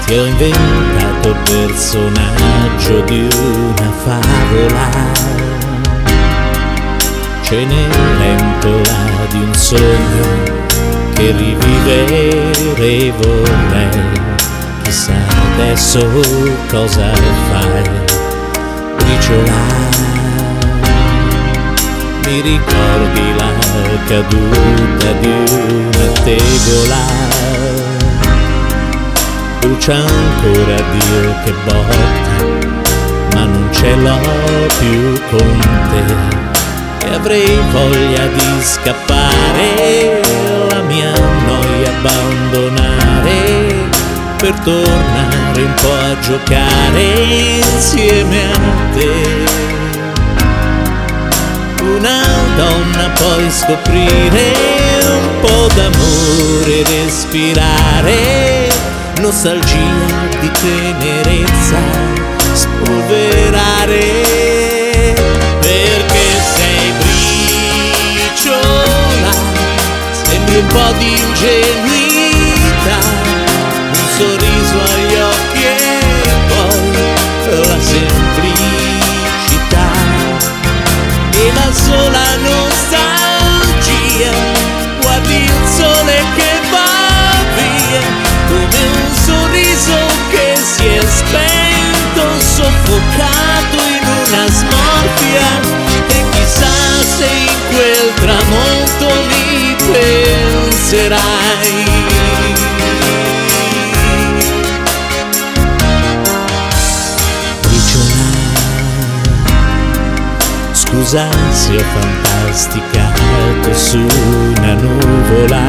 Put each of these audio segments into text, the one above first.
Ti ho inventato il personaggio di una favola, Cenerentola di un sogno che rivivere vorrei. Chissà adesso cosa fai, briciolare. Mi ricordi la caduta di una tegola, brucia ancora Dio che botta, ma non ce l'ho più con te. E avrei voglia di scappare, la mia noia abbandonare, per tornare un po' a giocare insieme a te. Una donna, poi scoprire un po' d'amore, respirare nostalgia di tenerezza, spolverare, perché sei briciola, sembri un po' di ingenuità, un sorriso agli occhi e poi la semplicità e la sola nostalgia. Guardi il sole che va via, come un sorriso che si è spento, soffocato in una smorfia. E chissà se in quel tramonto mi penserai. Scusa se ho fantasticato su una nuvola,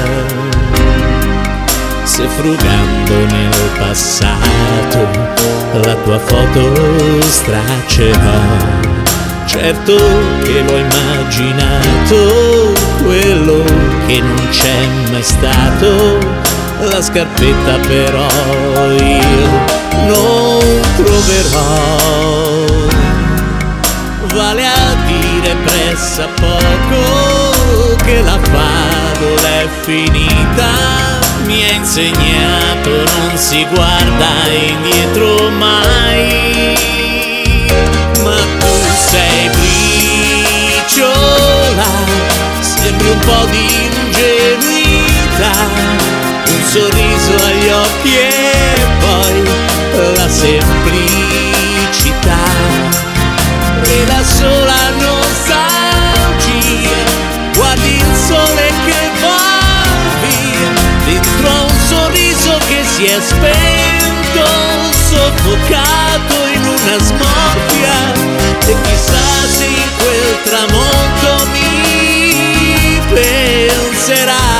se frugando nel passato la tua foto straccerò. Certo che l'ho immaginato, quello che non c'è mai stato, la scarpetta però io non troverò. Vale a dire pressa poco che la favola è finita, mi ha insegnato non si guarda indietro mai. Ma tu sei briciola, sembri un po' di ingenuità, un sorriso agli occhi e poi la semplicità e la sola nostalgia. Guardi il sole che va via, dentro a un sorriso che si è spento, soffocato in una smorfia. E chissà se in quel tramonto mi penserai.